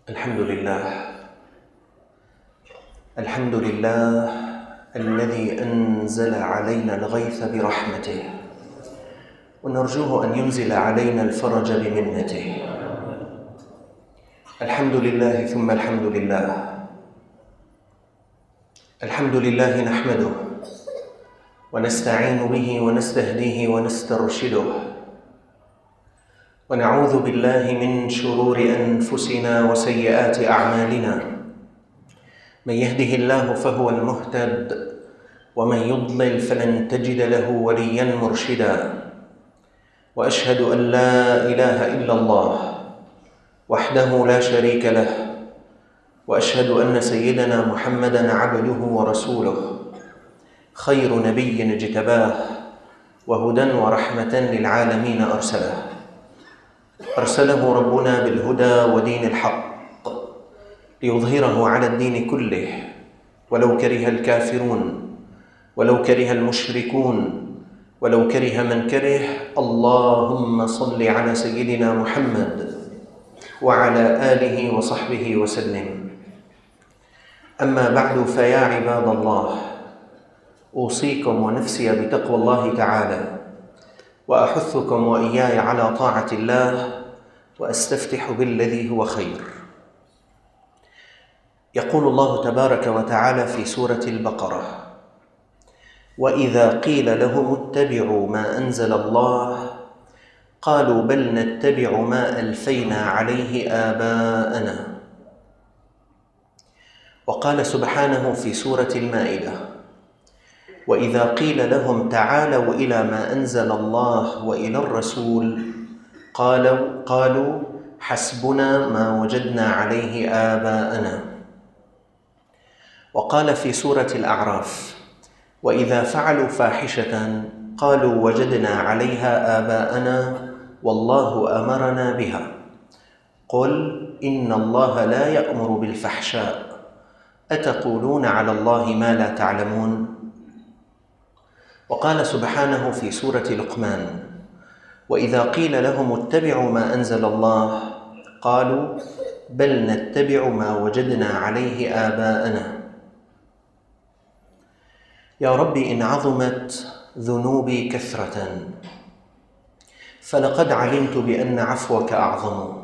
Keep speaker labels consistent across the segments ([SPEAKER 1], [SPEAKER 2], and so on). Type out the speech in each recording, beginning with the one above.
[SPEAKER 1] الحمد لله الحمد لله الذي أنزل علينا الغيث برحمته، ونرجوه أن ينزل علينا الفرج بمنته. الحمد لله ثم الحمد لله. الحمد لله نحمده ونستعين به ونستهديه ونسترشده، ونعوذ بالله من شرور أنفسنا وسيئات أعمالنا. من يهده الله فهو المهتد، ومن يضلل فلن تجد له وليا مرشدا. وأشهد أن لا إله إلا الله وحده لا شريك له، وأشهد أن سيدنا محمدًا عبده ورسوله، خير نبي اجتباه، وهدى ورحمة للعالمين أرسله ربنا بالهدى ودين الحق ليظهره على الدين كله، ولو كره الكافرون، ولو كره المشركون، ولو كره من كره. اللهم صل على سيدنا محمد وعلى آله وصحبه وسلم. أما بعد، فيا عباد الله، أوصيكم ونفسي بتقوى الله تعالى، وأحثكم وإياي على طاعة الله، وأستفتح بالذي هو خير. يقول الله تبارك وتعالى في سورة البقرة: وإذا قيل لهم اتبعوا ما أنزل الله قالوا بل نتبع ما ألفينا عليه آباءنا. وقال سبحانه في سورة المائدة: وإذا قيل لهم تعالوا إلى ما أنزل الله وإلى الرسول قالوا حسبنا ما وجدنا عليه آباءنا. وقال في سورة الأعراف: وإذا فعلوا فاحشة قالوا وجدنا عليها آباءنا والله أمرنا بها قل إن الله لا يأمر بالفحشاء أتقولون على الله ما لا تعلمون. وقال سبحانه في سورة لقمان: وإذا قيل لهم اتبعوا ما أنزل الله قالوا بل نتبع ما وجدنا عليه آباءنا. يا رب، إن عظمت ذنوبي كثرة فلقد علمت بأن عفوك أعظم.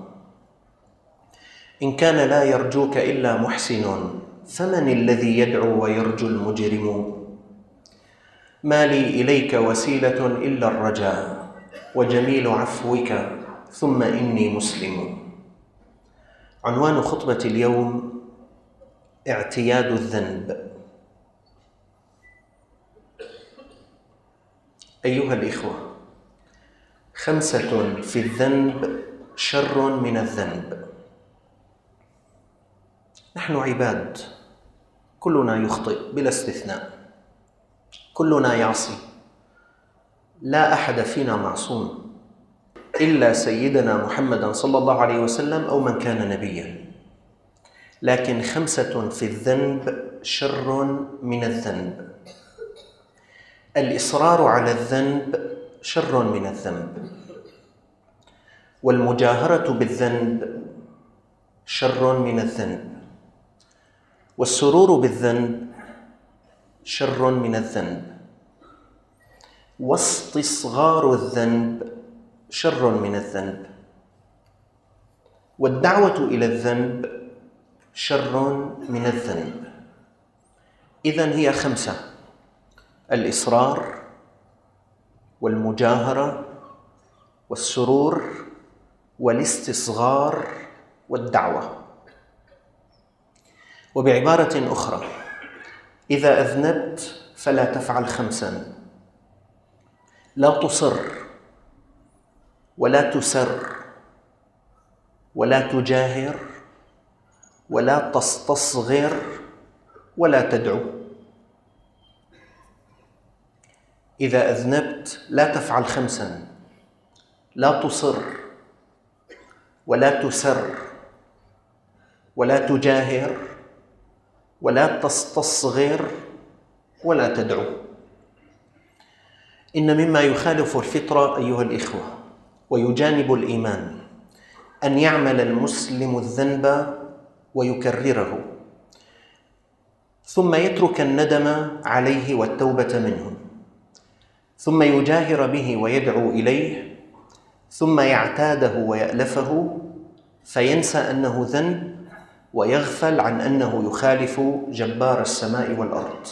[SPEAKER 1] إن كان لا يرجوك إلا محسن فمن الذي يدعو ويرجو المجرم؟ ما لي إليك وسيلة إلا الرجاء وجميل عفوك ثم إني مسلم. عنوان خطبة اليوم: اعتياد الذنب. أيها الإخوة، 5 في الذنب شر من الذنب. نحن عباد، كلنا يخطئ بلا استثناء، كلنا يعصي، لا أحد فينا معصوم إلا سيدنا محمد صلى الله عليه وسلم أو من كان نبيا. لكن 5 في الذنب شر من الذنب. الإصرار على الذنب شر من الذنب، والمجاهرة بالذنب شر من الذنب، والسرور بالذنب شر من الذنب، واستصغار الذنب شر من الذنب، والدعوة إلى الذنب شر من الذنب. إذن هي 5: الإصرار، والمجاهرة، والسرور، والاستصغار، والدعوة. وبعبارة أخرى: إذا أذنبت فلا تفعل 5: لا تصر، ولا تسر، ولا تجاهر، ولا تستصغر، ولا تدعو. إذا أذنبت لا تفعل 5: لا تصر، ولا تسر، ولا تجاهر، ولا تستصغر، ولا تدعو. إن مما يخالف الفطرة أيها الإخوة ويجانب الإيمان أن يعمل المسلم الذنب ويكرره، ثم يترك الندم عليه والتوبة منه، ثم يجاهر به ويدعو إليه، ثم يعتاده ويألفه فينسى أنه ذنب ويغفل عن أنه يخالف جبار السماء والأرض.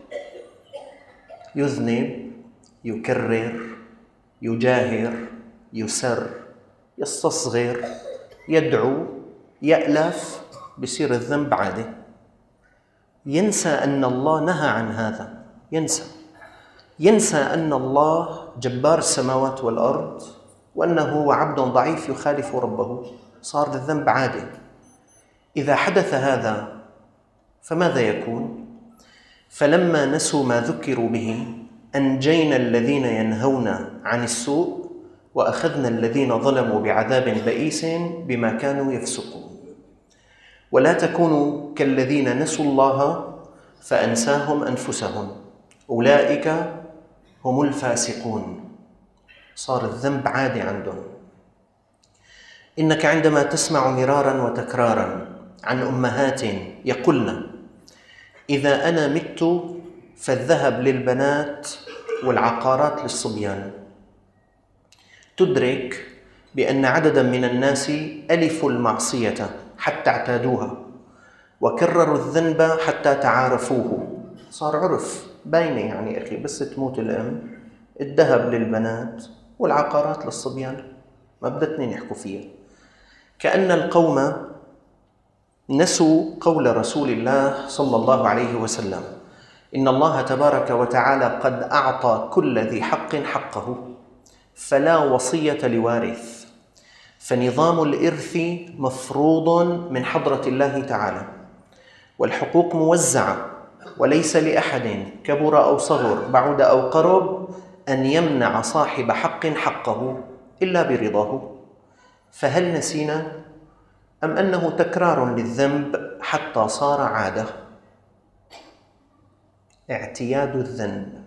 [SPEAKER 1] يذنب، يكرر، يجاهر، يسر، يستصغر، يدعو، يألف، بصير الذنب عادي. ينسى أن الله نهى عن هذا، ينسى أن الله جبار السماوات والأرض وأنه هو عبد ضعيف يخالف ربه، صار الذنب عادي. إذا حدث هذا فماذا يكون؟ فلما نسوا ما ذكروا به أنجينا الذين ينهون عن السوء وأخذنا الذين ظلموا بعذاب بئيس بما كانوا يفسقون. ولا تكونوا كالذين نسوا الله فأنساهم أنفسهم أولئك هم الفاسقون. صار الذنب عادي عندهم. إنك عندما تسمع مرارا وتكرارا عن أمهات يقولن إذا أنا مت فالذهب للبنات والعقارات للصبيان، تدرك بأن عددا من الناس ألفوا المعصية حتى اعتادوها وكرروا الذنب حتى تعارفوه. صار عرف باينة، يعني أخي بس تموت الأم الذهب للبنات والعقارات للصبيان، ما بدنا اثنين يحكوا فيها. كأن القوم نسوا قول رسول الله صلى الله عليه وسلم إن الله تبارك وتعالى قد أعطى كل ذي حق حقه فلا وصية لوارث، فنظام الإرث مفروض من حضرة الله تعالى، والحقوق موزعة، وليس لأحد كبر أو صغر بعد أو قرب أن يمنع صاحب حق حقه إلا برضاه. فهل نسينا أم أنه تكرار للذنب حتى صار عادة؟ اعتياد الذنب.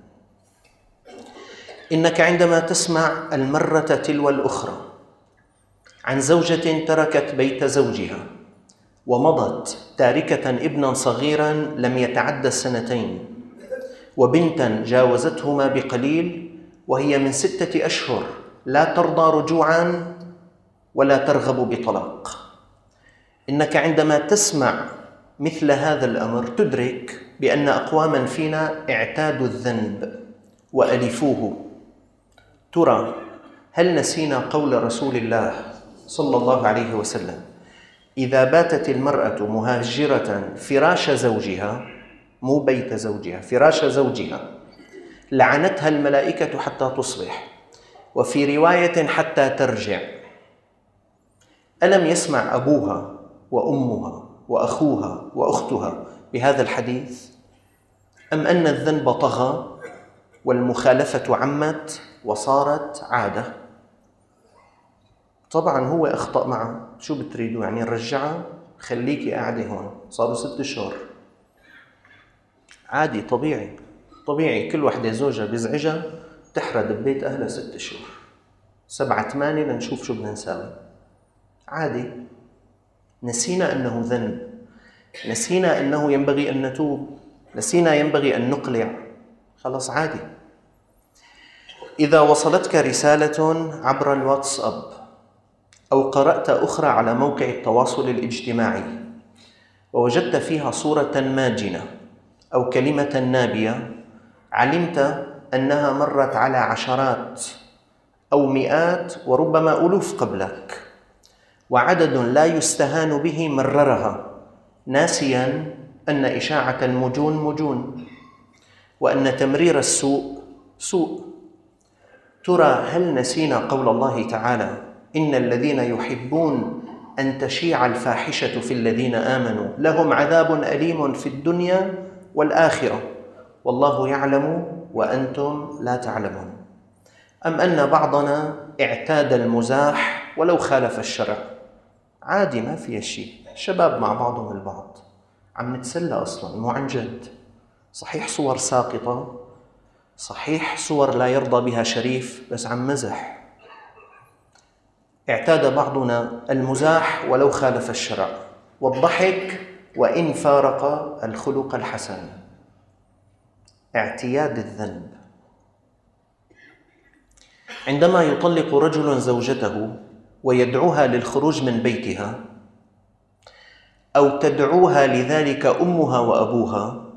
[SPEAKER 1] إنك عندما تسمع المرة تلو الأخرى عن زوجة تركت بيت زوجها ومضت تاركة ابنا صغيرا لم يتعد 2 وبنتا جاوزتهما بقليل وهي من 6 أشهر لا ترضى رجوعا ولا ترغب بطلاق، إنك عندما تسمع مثل هذا الأمر تدرك بأن أقواما فينا اعتادوا الذنب وألفوه. ترى هل نسينا قول رسول الله صلى الله عليه وسلم إذا باتت المرأة مهاجرة فراش زوجها، مو بيت زوجها، فراش زوجها، لعنتها الملائكة حتى تصبح، وفي رواية حتى ترجع. ألم يسمع أبوها وأمها وأخوها وأختها بهذا الحديث؟ أم أن الذنب طغى والمخالفة عمت وصارت عادة؟ طبعا هو أخطأ معه، شو بتريدوا يعني نرجعها؟ خليكي قاعدة هون، صاروا 6 أشهر، عادي طبيعي. كل وحدة زوجها بيزعجها تحرد ببيت أهلها 6 أشهر، 7 8 لنشوف شو بدنا نساوي، عادي. نسينا أنه ذنب، نسينا أنه ينبغي أن نتوب، نسينا ينبغي أن نقلع، خلاص عادي. إذا وصلتك رسالة عبر الواتساب أو قرأت أخرى على موقع التواصل الاجتماعي ووجدت فيها صورة ماجنة أو كلمة نابية، علمت أنها مرت على عشرات أو مئات وربما ألوف قبلك، وعدد لا يستهان به مررها، ناسيا أن إشاعة المجون مجون، وأن تمرير السوء سوء. ترى هل نسينا قول الله تعالى إن الذين يحبون أن تشيع الفاحشة في الذين آمنوا لهم عذاب أليم في الدنيا والآخرة والله يعلم وأنتم لا تعلمون؟ أم أن بعضنا اعتاد المزاح ولو خالف الشرع؟ عادي، ما فيها شيء، شباب مع بعضهم البعض، عم نتسلى أصلاً، مو عن جد. صحيح صور ساقطة، صحيح صور لا يرضى بها شريف، بس عم مزح. اعتاد بعضنا المزاح ولو خالف الشرع، والضحك وإن فارق الخلق الحسن. اعتياد الذنب. عندما يطلق رجل زوجته ويدعوها للخروج من بيتها أو تدعوها لذلك أمها وأبوها،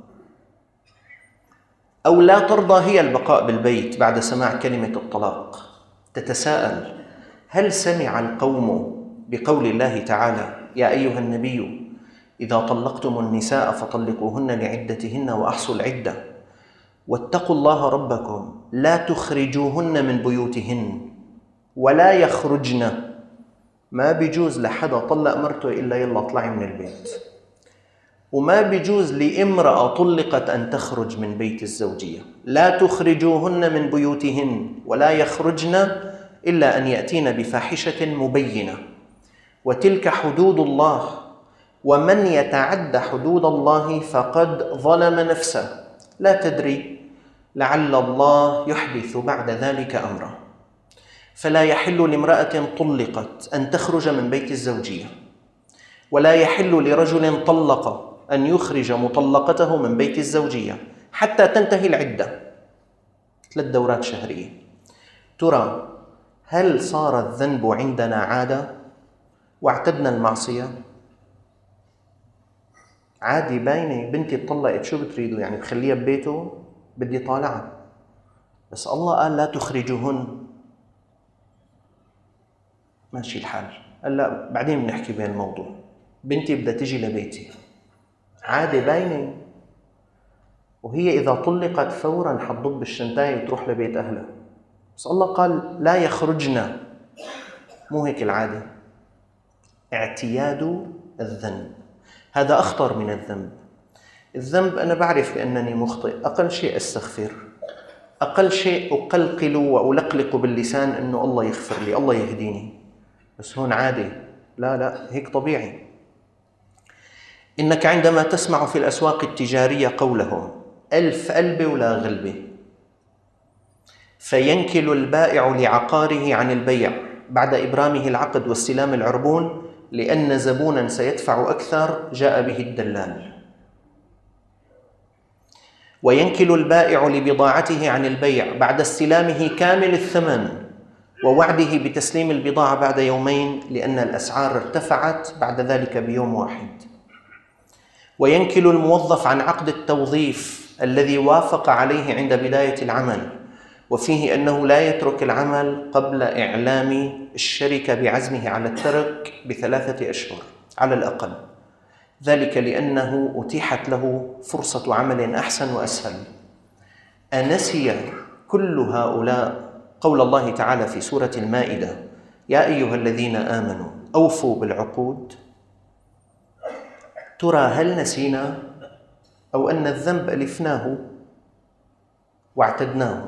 [SPEAKER 1] أو لا ترضى هي البقاء بالبيت بعد سماع كلمة الطلاق، تتساءل: هل سمع القوم بقول الله تعالى: يا أيها النبي إذا طلقتم النساء فطلقوهن لعدتهن وأحصوا العدة واتقوا الله ربكم لا تخرجوهن من بيوتهن ولا يخرجن. ما بيجوز لحدا طلق مرته إلا يلا اطلعي من البيت، وما بيجوز لامرأة طلقت أن تخرج من بيت الزوجية. لا تخرجوهن من بيوتهن ولا يخرجن إلا أن يأتين بفاحشة مبينة، وتلك حدود الله، ومن يتعد حدود الله فقد ظلم نفسه، لا تدري لعل الله يحدث بعد ذلك أمرا. فلا يحل لامرأة طلقت أن تخرج من بيت الزوجية، ولا يحل لرجل طلق أن يخرج مطلقته من بيت الزوجية حتى تنتهي العدة، 3 دورات شهرية. ترى هل صار الذنب عندنا عادة واعتدنا المعصية؟ عادي باينة، بنتي اتطلقت شو بتريدوا يعني بخليها ببيته؟ بدي طالعها. بس الله قال لا تخرجوهن، ماشي الحال. قال لا بعدين بنحكي بين الموضوع، بنتي بدها تجي لبيتي. عادة باينة، وهي إذا طلقت فوراً حتضب الشنطاية وتروح لبيت أهلها. بس الله قال لا يخرجن، مو هيك العادة. اعتياد الذنب هذا أخطر من الذنب. الذنب أنا بعرف بأنني مخطئ، أقل شيء أستغفر، أقل شيء أقلقل وألقلق باللسان أنه الله يغفر لي، الله يهديني. بس هون عادة، لا هيك طبيعي. إنك عندما تسمع في الأسواق التجارية قولهم: 1000 قلبة ولا غلبة، فينكل البائع لعقاره عن البيع بعد إبرامه العقد واستلام العربون لأن زبوناً سيدفع أكثر جاء به الدلال. وينكل البائع لبضاعته عن البيع بعد استلامه كامل الثمن ووعده بتسليم البضاعة بعد يومين لأن الأسعار ارتفعت بعد ذلك بيوم واحد. وينكل الموظف عن عقد التوظيف الذي وافق عليه عند بداية العمل، وفيه أنه لا يترك العمل قبل إعلام الشركة بعزمه على الترك ب3 أشهر على الأقل، ذلك لأنه أتيحت له فرصة عمل أحسن وأسهل. أنسي كل هؤلاء قول الله تعالى في سورة المائدة: يا أيها الذين آمنوا أوفوا بالعقود؟ ترى هل نسينا أو أن الذنب ألفناه واعتدناه؟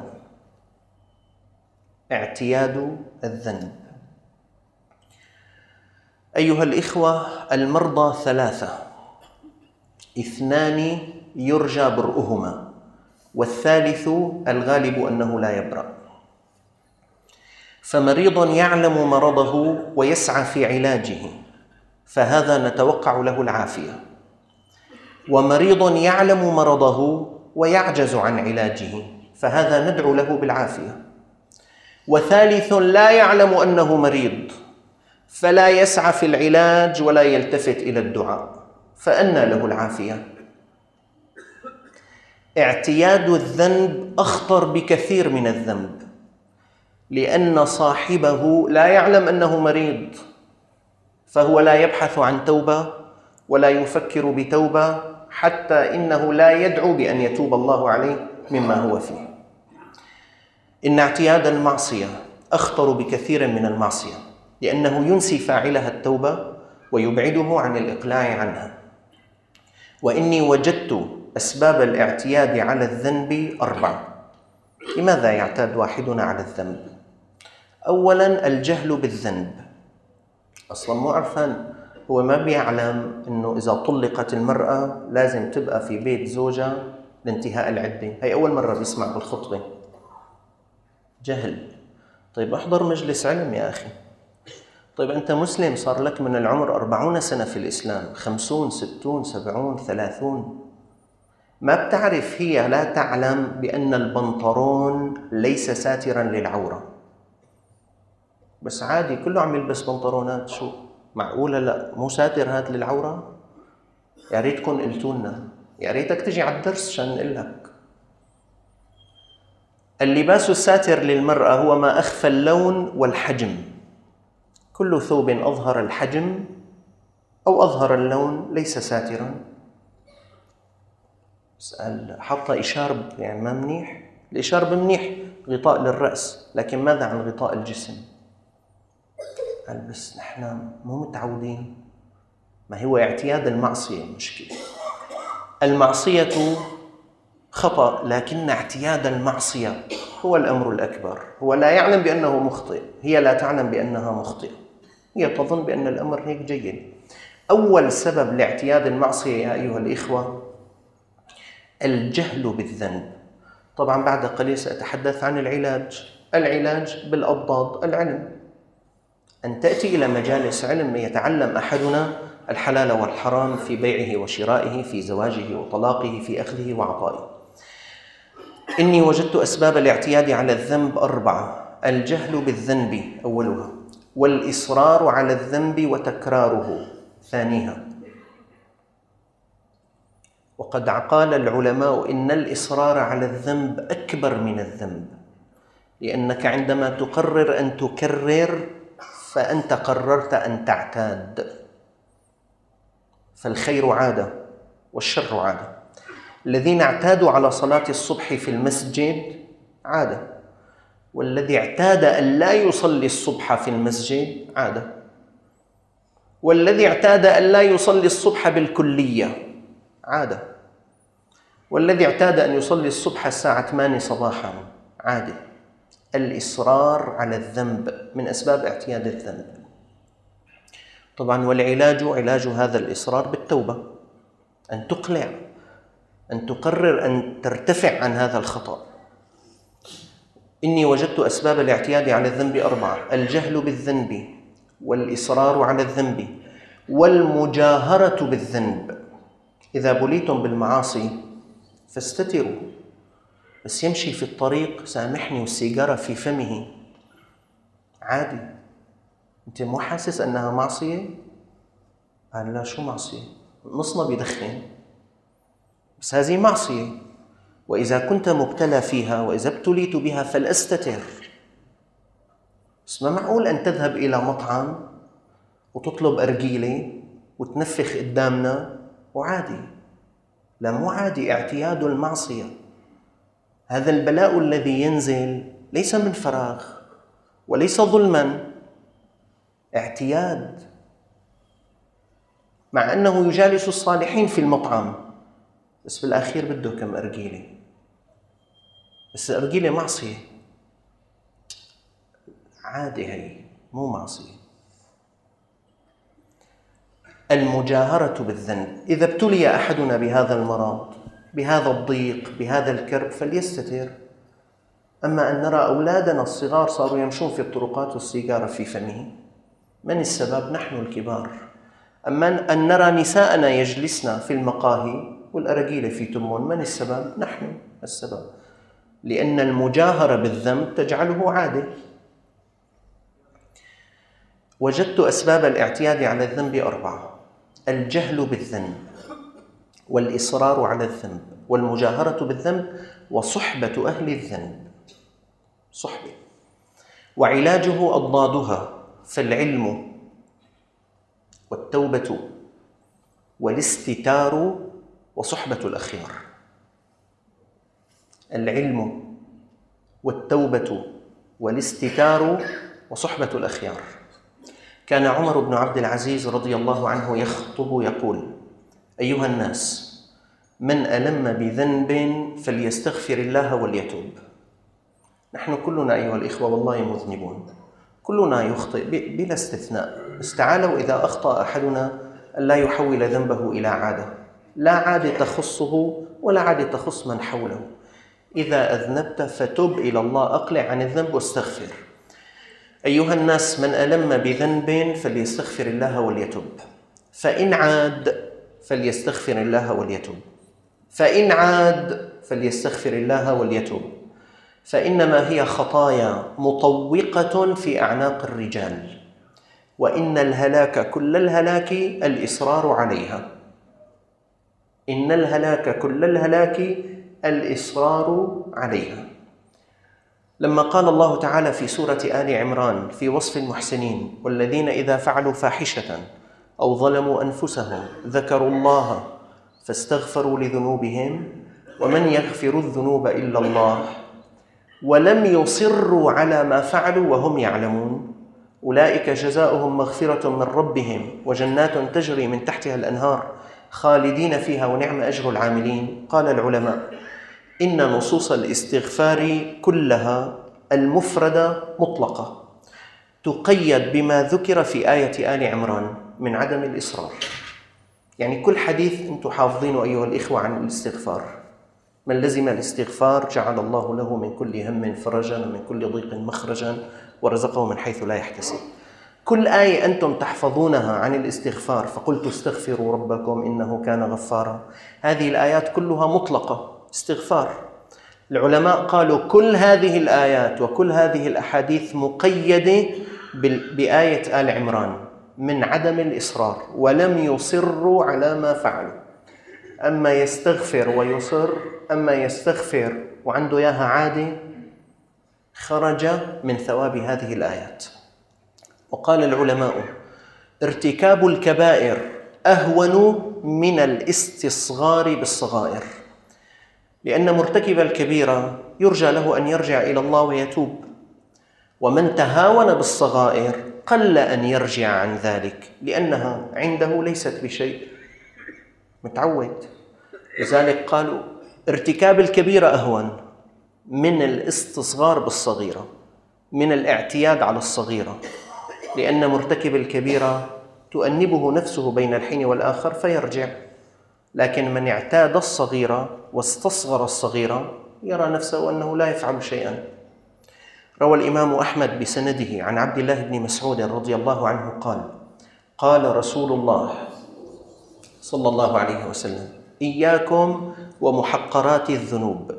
[SPEAKER 1] اعتياد الذنب. أيها الإخوة، المرضى 3: 2 يرجى برؤهما، والثالث الغالب أنه لا يبرأ. فمريض يعلم مرضه ويسعى في علاجه، فهذا نتوقع له العافية. ومريض يعلم مرضه ويعجز عن علاجه، فهذا ندعو له بالعافية. وثالث لا يعلم أنه مريض فلا يسعى في العلاج ولا يلتفت إلى الدعاء، فأنى له العافية. اعتياد الذنب أخطر بكثير من الذنب، لأن صاحبه لا يعلم أنه مريض، فهو لا يبحث عن توبة ولا يفكر بتوبة، حتى إنه لا يدعو بأن يتوب الله عليه مما هو فيه. إن اعتياد المعصية أخطر بكثير من المعصية، لأنه ينسي فاعلها التوبة ويبعده عن الإقلاع عنها. وإني وجدت أسباب الاعتياد على الذنب 4. لماذا يعتاد واحدنا على الذنب؟ أولاً الجهل بالذنب. أصلاً مو عرفان، هو ما بيعلم أنه إذا طلقت المرأة لازم تبقى في بيت زوجها لانتهاء العدة. هي أول مرة بيسمع بالخطبة. جهل. طيب أحضر مجلس علم يا أخي، طيب أنت مسلم صار لك من العمر 40 سنة في الإسلام، 50 60 70 30، ما بتعرف، هي لا تعلم بأن البنطلون ليس ساترا للعورة، بس عادي كله عم يلبس بنطلونات. شو معقولة لا مو ساتر هاد للعورة؟ يا ريتكم قلتوا لنا، يا ريتك تجي على الدرس عشان نقول لك. اللباس الساتر للمرأة هو ما أخفى اللون والحجم، كل ثوب أظهر الحجم أو أظهر اللون ليس ساترا. اسأل حاطة إشارب يعني ما منيح؟ الإشارب منيح، غطاء للرأس، لكن ماذا عن غطاء الجسم؟ قال بس نحن مو متعودين. ما هو اعتياد المعصية مشكلة. المعصية خطأ، لكن اعتياد المعصية هو الأمر الأكبر. هو لا يعلم بأنه مخطئ، هي لا تعلم بأنها مخطئة، هي تظن بأن الأمر هيك جيد. أول سبب لاعتياد المعصية يا أيها الإخوة الجهل بالذنب. طبعا بعد قليل سأتحدث عن العلاج. العلاج بالأضداد، العلم، أن تأتي إلى مجالس علم يتعلم أحدنا الحلال والحرام في بيعه وشرائه، في زواجه وطلاقه، في أخذه وعطائه. إني وجدت أسباب الاعتياد على الذنب 4: الجهل بالذنب أولها، والإصرار على الذنب وتكراره ثانيها. وقد قال العلماء إن الإصرار على الذنب أكبر من الذنب، لأنك عندما تقرر أن تكرر فأنت قررت أن تعتاد، فالخير عادة والشر عادة. الذين اعتادوا على صلاة الصبح في المسجد عادة، والذي اعتاد أن لا يصلي الصبح في المسجد عادة، والذي اعتاد أن لا يصلي الصبح بالكلية عادة، والذي اعتاد أن يصلي الصبح الساعة 8 صباحا عادة. الإصرار على الذنب من أسباب اعتياد الذنب. طبعا والعلاج، علاج هذا الإصرار بالتوبة، أن تقلع، أن تقرر أن ترتفع عن هذا الخطأ. إني وجدت أسباب الاعتياد على الذنب 4: الجهل بالذنب، والإصرار على الذنب، والمجاهرة بالذنب. إذا بليتم بالمعاصي فاستتروا، بس يمشي في الطريق سامحني والسيجارة في فمه عادي، أنت مو حاسس أنها معصية؟ قال لا شو معصية؟ نصنا بيدخن، بس هذه معصية. وإذا كنت مبتلى فيها وإذا ابتليت بها فلأستتر. بس ما معقول أن تذهب إلى مطعم وتطلب أرجيلة وتنفخ قدامنا وعادي. لا مو عادي، اعتياد المعصية. هذا البلاء الذي ينزل ليس من فراغ وليس ظلما، اعتياد. مع أنه يجالس الصالحين في المطعم، بس بالأخير بده كم أرجيلة، بس الأرجيلة معصية عادي، هي مو معصية. المجاهرة بالذنب. إذا ابتلي أحدنا بهذا المرض، بهذا الضيق، بهذا الكرب، فليستتر. أما أن نرى أولادنا الصغار صاروا يمشون في الطرقات والسيجارة في فمه، من السبب؟ نحن الكبار. أما أن نرى نساءنا يجلسن في المقاهي والأرجيلة في تمون، من السبب؟ نحن السبب، لأن المجاهرة بالذنب تجعله عادة. وجدت أسباب الاعتياد على الذنب 4: الجهل بالذنب، والإصرار على الذنب، والمجاهرة بالذنب، وصحبة أهل الذنب، صحبة. وعلاجه أضدادها، فالعلم، والتوبة، والاستتار، وصحبة الأخيار. العلم والتوبة والاستتار وصحبة الأخيار. كان عمر بن عبد العزيز رضي الله عنه يخطب يقول: أيها الناس، من ألم بذنب فليستغفر الله وليتوب. نحن كلنا أيها الإخوة والله مذنبون، كلنا يخطئ بلا استثناء، بس تعالوا إذا أخطأ أحدنا ألا يحول ذنبه إلى عادة، لا عادة تخصه ولا عادة تخص من حوله. إذا أذنبت فتب إلى الله، أقلع عن الذنب واستغفر. أيها الناس، من ألم بذنب فليستغفر الله وليتب، فإن عاد فليستغفر الله وليتب، فإن عاد فليستغفر الله وليتب، فإنما هي خطايا مطوقة في أعناق الرجال، وإن الهلاك كل الهلاك الإصرار عليها. إن الهلاك كل الهلاك الإصرار عليها. لما قال الله تعالى في سورة آل عمران في وصف المحسنين: والذين إذا فعلوا فاحشة أو ظلموا أنفسهم ذكروا الله فاستغفروا لذنوبهم ومن يغفر الذنوب إلا الله ولم يصروا على ما فعلوا وهم يعلمون أولئك جزاؤهم مغفرة من ربهم وجنات تجري من تحتها الأنهار خالدين فيها ونعم أجر العاملين. قال العلماء: إن نصوص الاستغفار كلها المفردة مطلقة تقيد بما ذكر في آية آل عمران من عدم الإصرار. يعني كل حديث أنتم حافظينه أيها الإخوة عن الاستغفار: من لزم الاستغفار جعل الله له من كل هم فرجا ومن كل ضيق مخرجا ورزقه من حيث لا يحتسب. كل آية أنتم تحفظونها عن الاستغفار: فقلت استغفروا ربكم إنه كان غفارا، هذه الآيات كلها مطلقة استغفار. العلماء قالوا كل هذه الآيات وكل هذه الأحاديث مقيدة بآية آل عمران من عدم الإصرار، ولم يصروا على ما فعلوا. أما يستغفر ويصر، أما يستغفر وعنده إياها عادة، خرج من ثواب هذه الآيات. وقال العلماء: ارتكاب الكبائر أهون من الاستصغار بالصغائر، لأن مرتكب الكبيرة يرجى له أن يرجع إلى الله ويتوب، ومن تهاون بالصغائر قل أن يرجع عن ذلك لأنها عنده ليست بشيء، متعود. لذلك قالوا ارتكاب الكبيرة أهون من الاستصغار بالصغيرة، من الاعتياد على الصغيرة، لأن مرتكب الكبيرة تؤنبه نفسه بين الحين والآخر فيرجع، لكن من اعتاد الصغيرة واستصغر الصغيرة يرى نفسه أنه لا يفعل شيئا. روى الإمام أحمد بسنده عن عبد الله بن مسعود رضي الله عنه قال: قال رسول الله صلى الله عليه وسلم: إياكم ومحقرات الذنوب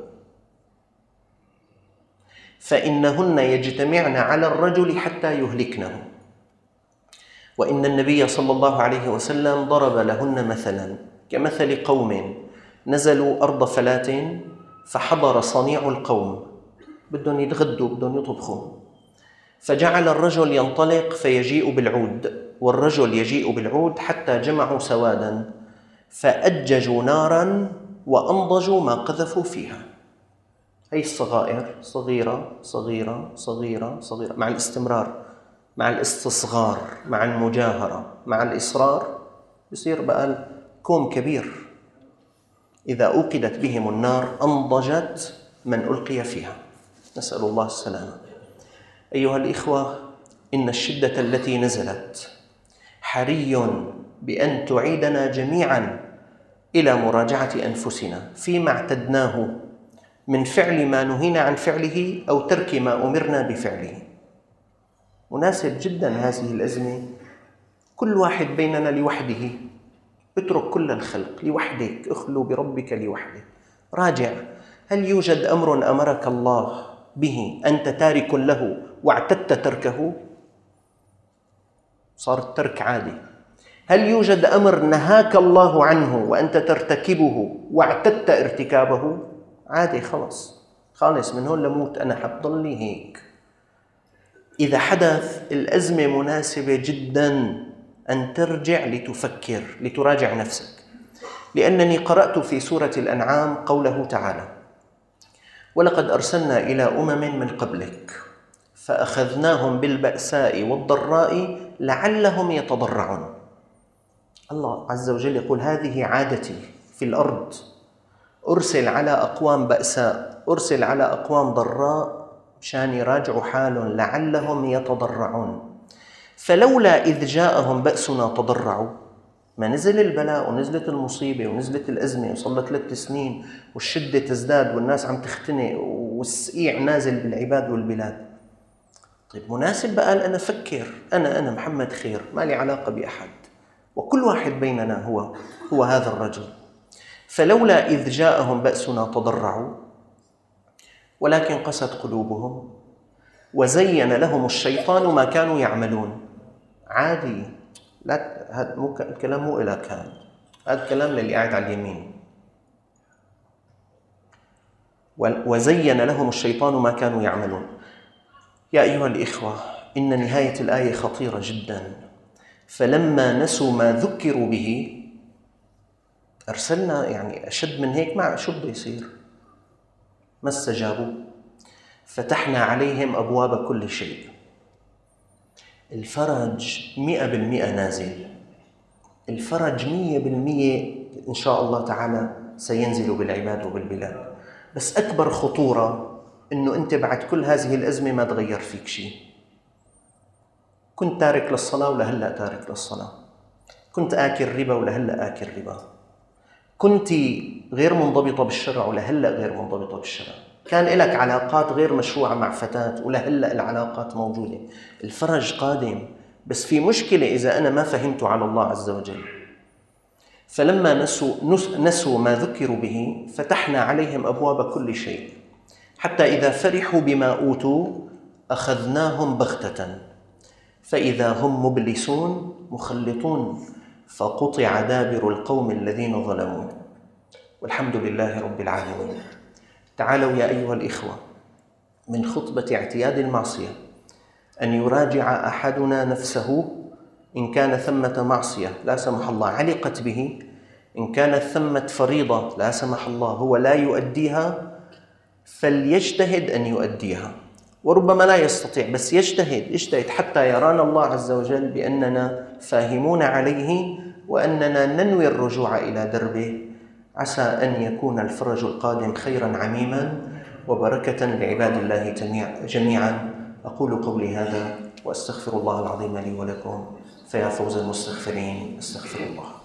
[SPEAKER 1] فإنهن يجتمعن على الرجل حتى يهلكنه، وإن النبي صلى الله عليه وسلم ضرب لهن مثلا كمثل قوم نزلوا أرض فلاة فحضر صنيع القوم، بدهم يتغدوا بدهم يطبخوا، فجعل الرجل ينطلق فيجيء بالعود والرجل يجيء بالعود حتى جمعوا سوادا فأججوا نارا وأنضجوا ما قذفوا فيها. هي الصغائر صغيرة صغيرة صغيرة صغيرة، مع الاستمرار، مع الاستصغار، مع المجاهرة، مع الإصرار، يصير بقى كوم كبير إذا أوقدت بهم النار أنضجت من ألقي فيها، نسأل الله السلامة. أيها الإخوة، إن الشدة التي نزلت حري بأن تعيدنا جميعا إلى مراجعة أنفسنا فيما اعتدناه من فعل ما نهينا عن فعله أو ترك ما أمرنا بفعله. مناسب جدا هذه الأزمة، كل واحد بيننا لوحده، اترك كل الخلق لوحدك، اخلو بربك لوحدك، راجع هل يوجد أمر أمرك الله به أنت تارك له واعتدت تركه؟ صار الترك عادي. هل يوجد أمر نهاك الله عنه وأنت ترتكبه واعتدت ارتكابه؟ عادي، خالص من هون لموت أنا حتضلني هيك. إذا حدث الأزمة مناسبة جدا أن ترجع لتفكر، لتراجع نفسك، لأنني قرأت في سورة الأنعام قوله تعالى: ولقد أرسلنا إلى أمم من قبلك فأخذناهم بالبأساء والضراء لعلهم يتضرعون. الله عز وجل يقول: هذه عادتي في الأرض، أرسل على أقوام بأساء، أرسل على أقوام ضراء مشان يراجعوا حالهم لعلهم يتضرعون. فلولا إذ جاءهم بأسنا تضرعوا، ما نزل البلاء ونزلت المصيبة ونزلت الأزمة وصلت 3 سنين والشدة تزداد والناس عم تختنق والسقيع نازل بالعباد والبلاد، طيب مناسب بقى أنا أفكر، أنا محمد خير، ما لي علاقة بأحد، وكل واحد بيننا هو هذا الرجل. فلولا إذ جاءهم بأسنا تضرعوا ولكن قست قلوبهم وزين لهم الشيطان ما كانوا يعملون. عادي، لا، هذا الكلام مو إلك، هذا الكلام للي قاعد على اليمين. وزين لهم الشيطان ما كانوا يعملون. يا أيها الإخوة، إن نهاية الآية خطيرة جدا. فلما نسوا ما ذكروا به، أرسلنا يعني أشد من هيك، شو بده يصير؟ ما استجابوا، فتحنا عليهم أبواب كل شيء. الفرج 100% نازل، الفرج 100% إن شاء الله تعالى سينزل بالعباد وبالبلاد. بس أكبر خطورة إنه أنت بعد كل هذه الأزمة ما تغير فيك شيء. كنت تارك للصلاة ولهلأ تارك للصلاة، كنت آكل ربا ولهلأ آكل ربا، كنت غير منضبطة بالشرع ولهلأ غير منضبطة بالشرع، كان لك علاقات غير مشروعة مع فتاة ولهلأ العلاقات موجودة. الفرج قادم، بس في مشكلة إذا أنا ما فهمت على الله عز وجل. فلما نسوا ما ذكروا به فتحنا عليهم أبواب كل شيء، حتى إذا فرحوا بما أوتوا أخذناهم بغتة فإذا هم مبلسون مخلطون فقطع دابر القوم الذين ظلموا، والحمد لله رب العالمين. تعالوا يا أيها الإخوة، من خطبة اعتياد المعصية أن يراجع أحدنا نفسه إن كان ثمة معصية لا سمح الله علقت به، إن كانت ثمة فريضة لا سمح الله هو لا يؤديها، فليجتهد أن يؤديها. وربما لا يستطيع، بس يجتهد حتى يرانا الله عز وجل بأننا فاهمون عليه وأننا ننوي الرجوع إلى دربه. عسى أن يكون الفرج القادم خيرا عميما وبركة لعباد الله جميعا. أقول قولي هذا وأستغفر الله العظيم لي ولكم، فيا فوز المستغفرين، استغفر الله.